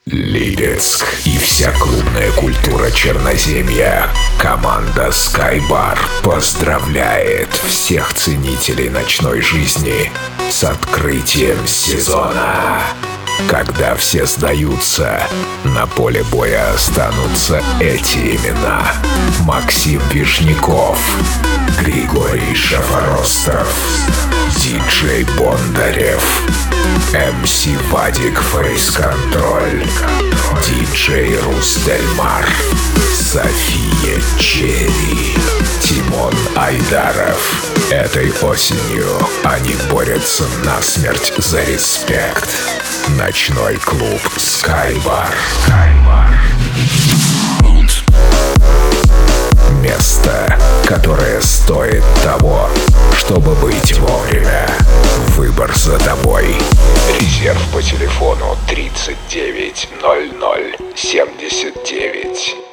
Липецк и вся клубная культура Черноземья. Команда Skybar поздравляет всех ценителей ночной жизни с открытием сезона. Когда все сдаются, на поле боя останутся эти имена: Максим Вишняков, Григорий Шафоростов, диджей Бондарев, МС Вадик Фейс-Контроль, диджей Рустельмар, София Черри, Тимон Айдаров. Этой осенью они борются насмерть за респект. Ночной клуб Skybar. Место, которое стоит того, чтобы быть вовремя. Выбор за тобой. Резерв по телефону 39 00 79.